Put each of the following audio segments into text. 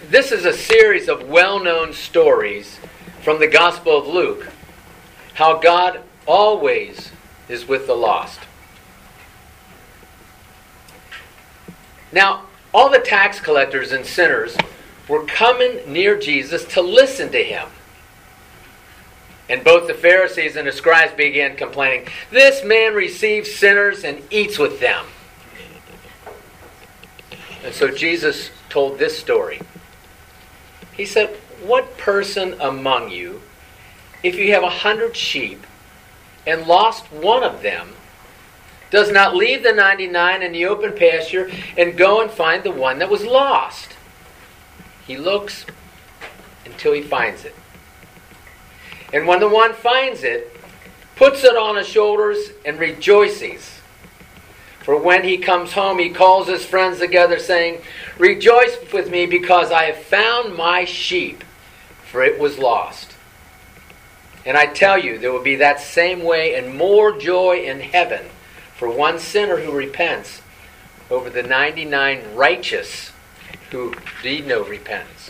This is a series of well-known stories from the Gospel of Luke, how God always is with the lost. Now, all the tax collectors and sinners were coming near Jesus to listen to him. And both the Pharisees and the scribes began complaining, "This man receives sinners and eats with them." And so Jesus told this story. He said, "What person among you, if you have 100 sheep and lost one of them, does not leave the 99 in the open pasture and go and find the one that was lost? He looks until he finds it. And when the one finds it, puts it on his shoulders and rejoices. For when he comes home, he calls his friends together, saying, 'Rejoice with me, because I have found my sheep, for it was lost.' And I tell you, there will be that same way and more joy in heaven for one sinner who repents over the 99 righteous who need no repentance."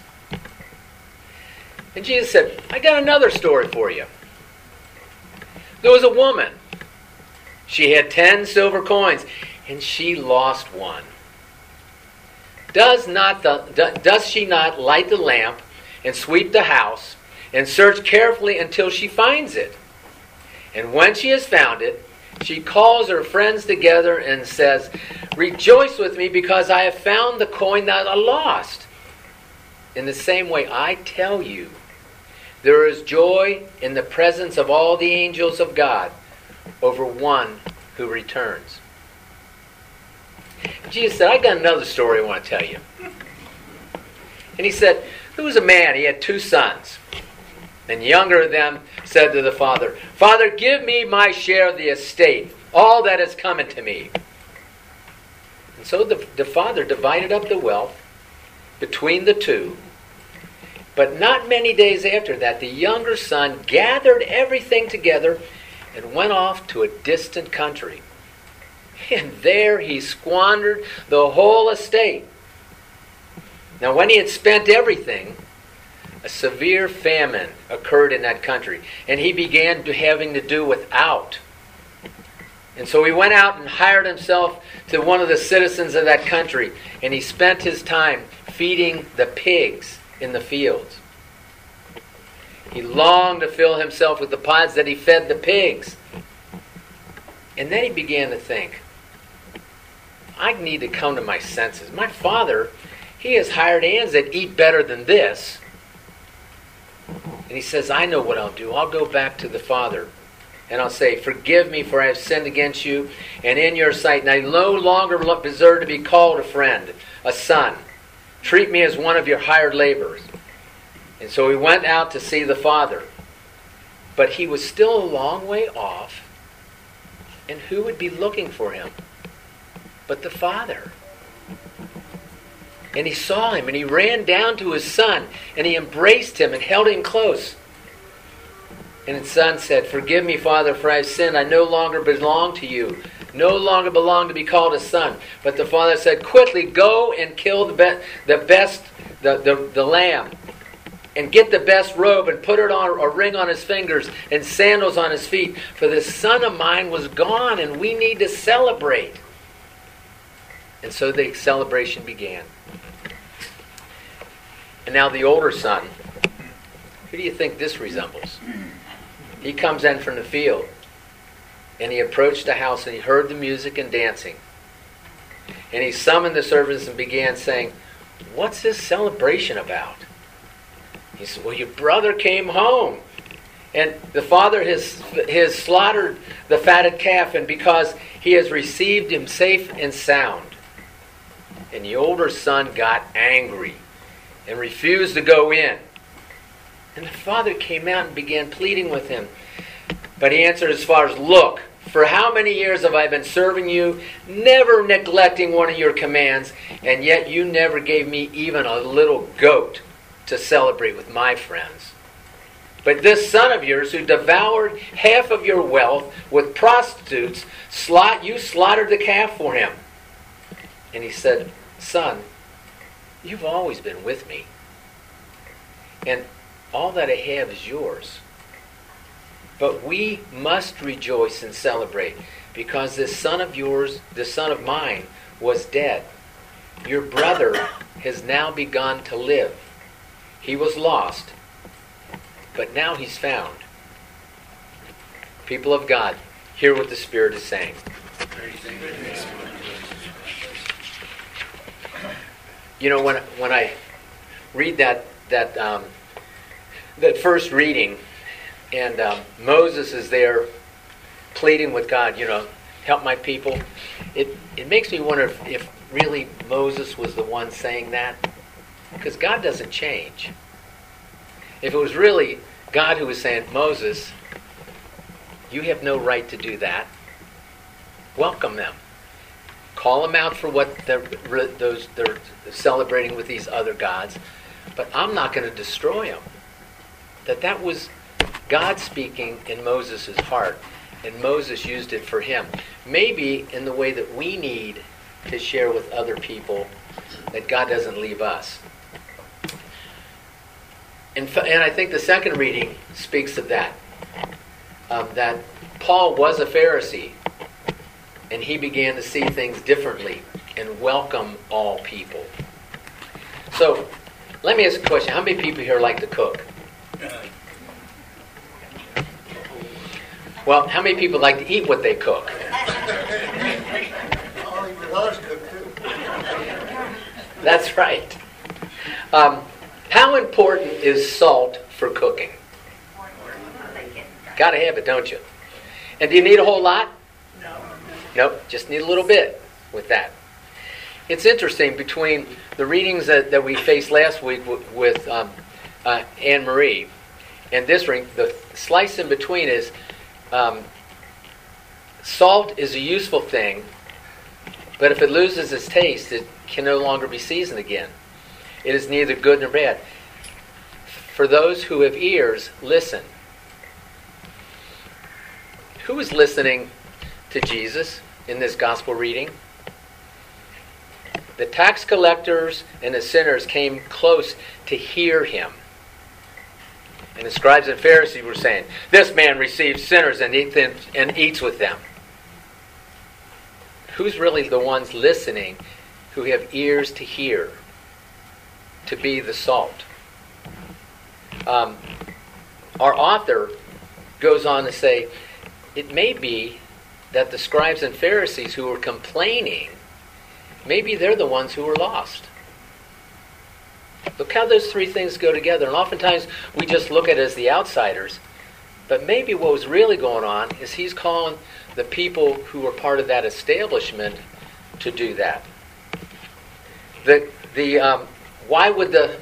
And Jesus said, "I got another story for you. There was a woman. She had 10 silver coins, and she lost one. Does she not light the lamp and sweep the house and search carefully until she finds it? And when she has found it, she calls her friends together and says, 'Rejoice with me, because I have found the coin that I lost.' In the same way, I tell you, there is joy in the presence of all the angels of God over one who returns." Jesus said, "I got another story I want to tell you." And he said, there was a man, he had 2 sons. And the younger of them said to the father, "Father, give me my share of the estate, all that is coming to me." And so the father divided up the wealth between the 2. But not many days after that, the younger son gathered everything together and went off to a distant country. And there he squandered the whole estate. Now when he had spent everything, a severe famine occurred in that country, and he began having to do without. And so he went out and hired himself to one of the citizens of that country, and he spent his time feeding the pigs in the fields. He longed to fill himself with the pods that he fed the pigs. And then he began to think, I need to come to my senses. My father, he has hired hands that eat better than this. And he says, I know what I'll do. I'll go back to the father and I'll say, "Forgive me, for I have sinned against you and in your sight, and I no longer deserve to be called a friend, a son. Treat me as one of your hired laborers." And so he went out to see the father. But he was still a long way off. And who would be looking for him but the father? And he saw him, and he ran down to his son, and he embraced him and held him close. And his son said, "Forgive me, Father, for I have sinned. I no longer belong to you. No longer belong to be called a son." But the father said, "Quickly, go and kill the lamb, and get the best robe and put it on, a ring on his fingers and sandals on his feet. For this son of mine was gone, and we need to celebrate." And so the celebration began. And now the older son, who do you think this resembles? He comes in from the field, and he approached the house, and he heard the music and dancing. And he summoned the servants and began saying, "What's this celebration about?" He said, "Well, your brother came home, and the father has slaughtered the fatted calf, and because he has received him safe and sound." And the older son got angry and refused to go in. And the father came out and began pleading with him. But he answered his father, "Look, for how many years have I been serving you, never neglecting one of your commands, and yet you never gave me even a little goat to celebrate with my friends. But this son of yours, who devoured half of your wealth with prostitutes, you slaughtered the calf for him." And he said, "Son, you've always been with me, and all that I have is yours. But we must rejoice and celebrate, because this son of yours, this son of mine, was dead. Your brother has now begun to live. He was lost, but now he's found. People of God, hear what the Spirit is saying. You know, when I read that first reading, and Moses is there pleading with God, help my people. It makes me wonder if really Moses was the one saying that, because God doesn't change. If it was really God who was saying, Moses, you have no right to do that. Welcome them. Call them out for what they're celebrating with these other gods, but I'm not going to destroy them. That was God speaking in Moses' heart, and Moses used it for him. Maybe in the way that we need to share with other people, that God doesn't leave us. And I think the second reading speaks of that. That Paul was a Pharisee, and he began to see things differently and welcome all people. So, let me ask a question. How many people here like to cook? Well, how many people like to eat what they cook? That's right. How important is salt for cooking? Got to have it, don't you? And do you need a whole lot? No. Nope, just need a little bit with that. It's interesting, between the readings that we faced last week with Anne-Marie and this ring, the slice in between is salt is a useful thing, but if it loses its taste, it can no longer be seasoned again. It is neither good nor bad. For those who have ears, listen. Who is listening to Jesus in this gospel reading? The tax collectors and the sinners came close to hear him. And the scribes and Pharisees were saying, this man receives sinners and eats with them. Who's really the ones listening who have ears to hear, to be the salt? Our author goes on to say, it may be that the scribes and Pharisees who were complaining, maybe they're the ones who were lost. Look how those three things go together. And oftentimes we just look at it as the outsiders. But maybe what was really going on is he's calling the people who were part of that establishment to do that. Why would the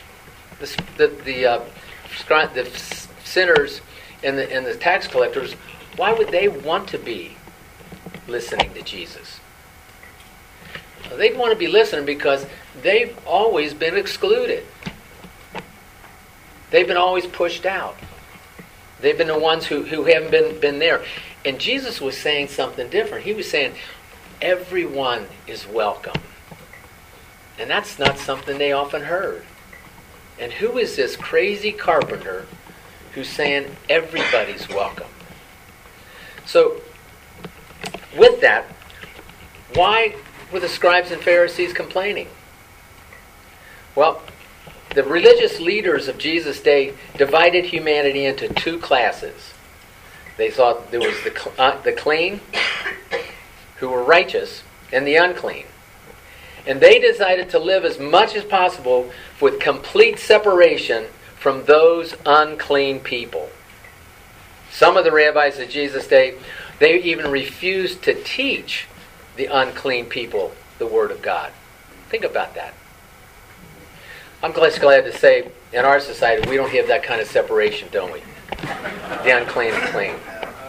sinners and the tax collectors, why would they want to be listening to Jesus? They'd want to be listening because they've always been excluded. They've been always pushed out. They've been the ones who haven't been there. And Jesus was saying something different. He was saying, everyone is welcome. And that's not something they often heard. And who is this crazy carpenter who's saying everybody's welcome? So, with that, why were the scribes and Pharisees complaining? Well, the religious leaders of Jesus' day divided humanity into two classes. They thought there was the clean, who were righteous, and the unclean. And they decided to live as much as possible with complete separation from those unclean people. Some of the rabbis of Jesus' day, they even refused to teach the unclean people the Word of God. Think about that. I'm glad to say, in our society, we don't have that kind of separation, don't we? The unclean and clean.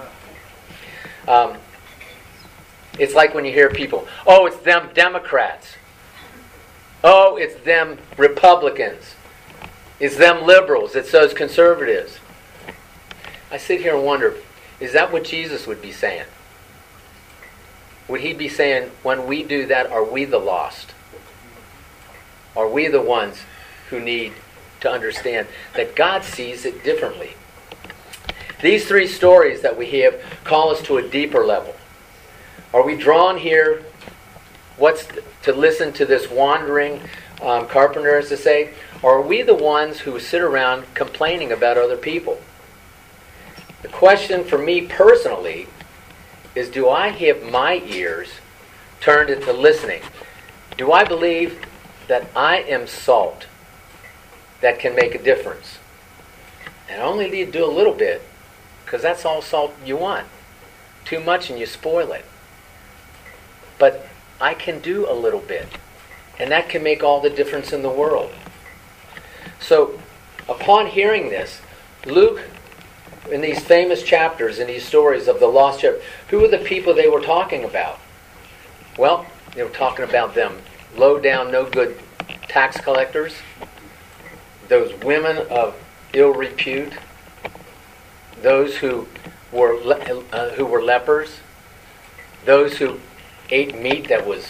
It's like when you hear people, oh, it's them Democrats. Oh, it's them Republicans. It's them liberals. It's those conservatives. I sit here and wonder, is that what Jesus would be saying? Would he be saying, when we do that, are we the lost? Are we the ones who need to understand that God sees it differently. These three stories that we have call us to a deeper level. Are we drawn here to listen to this wandering carpenter, as to say, or are we the ones who sit around complaining about other people? The question for me personally is, do I have my ears turned into listening? Do I believe that I am salt that can make a difference? And only need to do a little bit, because that's all salt you want. Too much and you spoil it. But I can do a little bit, and that can make all the difference in the world. So, upon hearing this, Luke, in these famous chapters, in these stories of the lost shepherd, who were the people they were talking about? Well, they were talking about them low down, no good tax collectors, those women of ill repute, those who were lepers, those who ate meat that was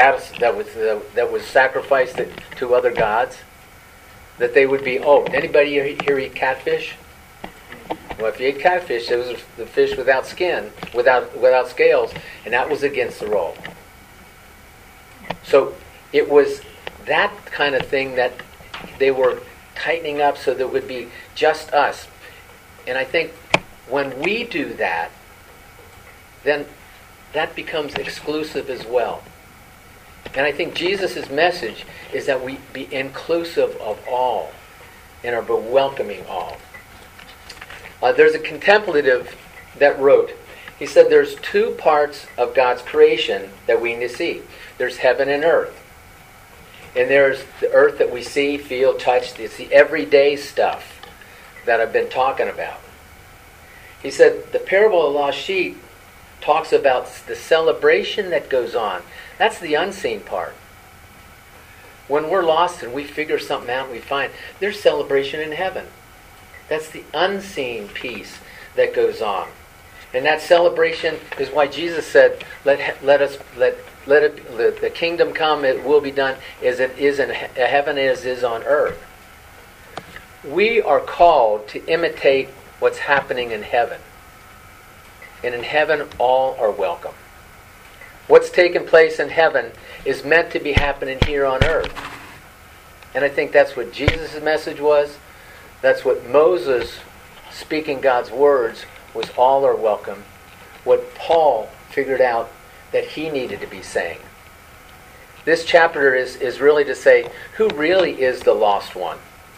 sacrificed to other gods. That they would be, anybody here eat catfish? Well, if you ate catfish, it was the fish without skin, without scales, and that was against the law. So it was that kind of thing that they were tightening up so there would be just us. And I think when we do that, then that becomes exclusive as well. And I think Jesus' message is that we be inclusive of all and are welcoming all. There's a contemplative that wrote, he said there's two parts of God's creation that we need to see. There's heaven and earth. And there's the earth that we see, feel, touch. It's the everyday stuff that I've been talking about. He said the parable of the lost sheep talks about the celebration that goes on. That's the unseen part. When we're lost and we figure something out and we find there's celebration in heaven. That's the unseen piece that goes on. And that celebration is why Jesus said, let the kingdom come, it will be done as it is in heaven as is on earth. We are called to imitate what's happening in heaven. And in heaven, all are welcome. What's taking place in heaven is meant to be happening here on earth. And I think that's what Jesus' message was. That's what Moses, speaking God's words, was all are welcome. What Paul figured out that he needed to be saying. This chapter is really to say, who really is the lost one?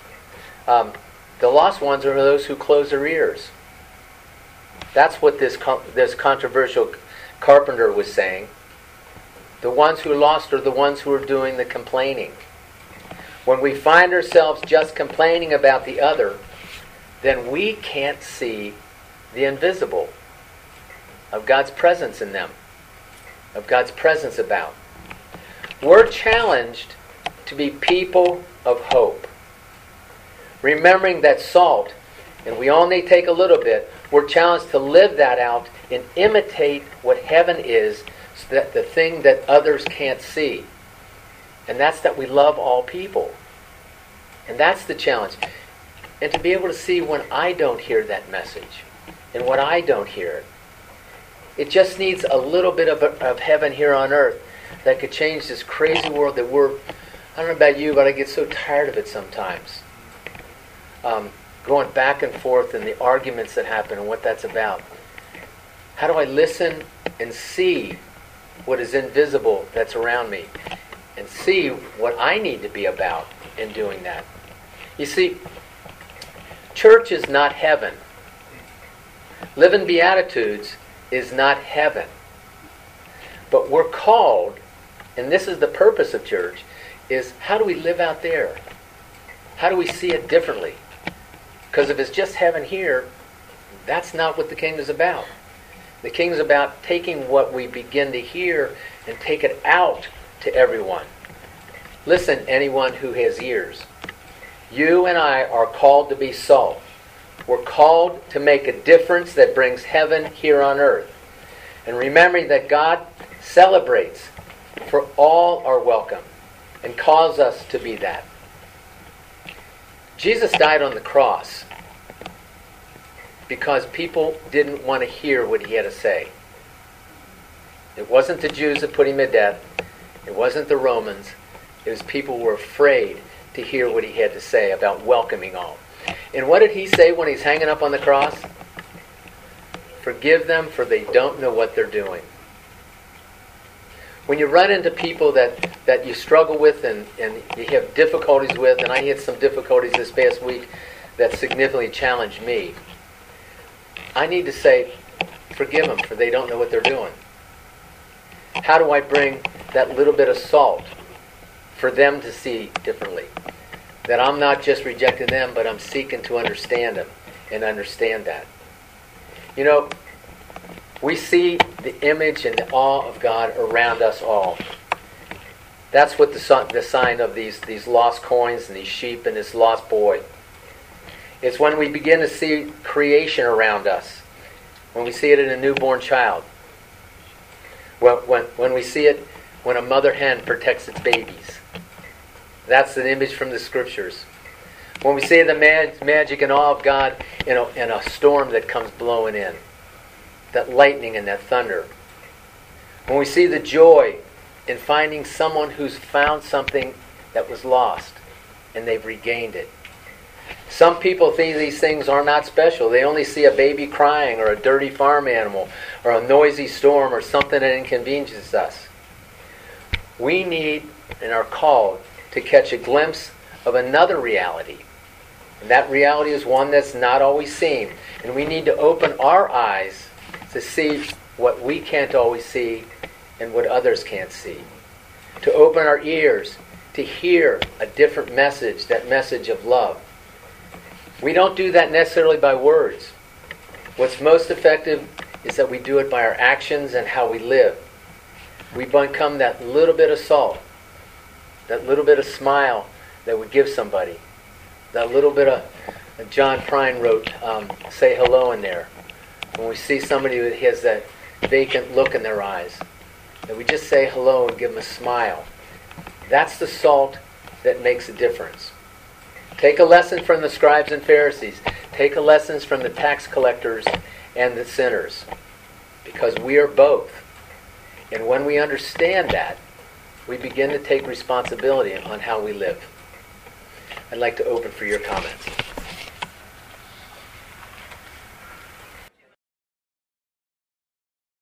The lost ones are those who close their ears. That's what this controversial carpenter was saying. The ones who are lost are the ones who are doing the complaining. When we find ourselves just complaining about the other, then we can't see the invisible of God's presence in them, of God's presence about. We're challenged to be people of hope. Remembering that salt, and we only take a little bit, we're challenged to live that out and imitate what heaven is, so that the thing that others can't see. And that's that we love all people. And that's the challenge. And to be able to see when I don't hear that message, and when I don't hear it. It just needs a little bit of heaven here on earth that could change this crazy world that I don't know about you, but I get so tired of it sometimes. Going back and forth and the arguments that happen and what that's about. How do I listen and see what is invisible that's around me and see what I need to be about in doing that? You see, church is not heaven. Living Beatitudes is not heaven. But we're called, and this is the purpose of church, is how do we live out there? How do we see it differently? Because if it's just heaven here, that's not what the kingdom is about. The kingdom is about taking what we begin to hear and take it out to everyone. Listen, anyone who has ears. You and I are called to be salt. We're called to make a difference that brings heaven here on earth. And remembering that God celebrates, for all are welcome, and calls us to be that. Jesus died on the cross because people didn't want to hear what he had to say. It wasn't the Jews that put him to death. It wasn't the Romans. It was people who were afraid to hear what he had to say about welcoming all. And what did he say when he's hanging up on the cross? Forgive them, for they don't know what they're doing. When you run into people that you struggle with and you have difficulties with, and I had some difficulties this past week that significantly challenged me, I need to say, forgive them, for they don't know what they're doing. How do I bring that little bit of salt for them to see differently? That I'm not just rejecting them, but I'm seeking to understand them and understand that. You know, we see the image and the awe of God around us all. That's what the sign of these lost coins and these sheep and this lost boy. It's when we begin to see creation around us. When we see it in a newborn child. When we see it when a mother hen protects its babies. That's an image from the scriptures. When we see the magic and awe of God in a storm that comes blowing in. That lightning and that thunder. When we see the joy in finding someone who's found something that was lost and they've regained it. Some people think these things are not special. They only see a baby crying or a dirty farm animal or a noisy storm or something that inconveniences us. We need and are called to catch a glimpse of another reality. And that reality is one that's not always seen. And we need to open our eyes to see what we can't always see and what others can't see. To open our ears to hear a different message, that message of love. We don't do that necessarily by words. What's most effective is that we do it by our actions and how we live. We become that little bit of salt, that little bit of smile that we give somebody, that little bit of, John Prine wrote, say hello in there. When we see somebody that has that vacant look in their eyes, that we just say hello and give them a smile. That's the salt that makes a difference. Take a lesson from the scribes and Pharisees. Take a lesson from the tax collectors and the sinners. Because we are both. And when we understand that, we begin to take responsibility on how we live. I'd like to open for your comments.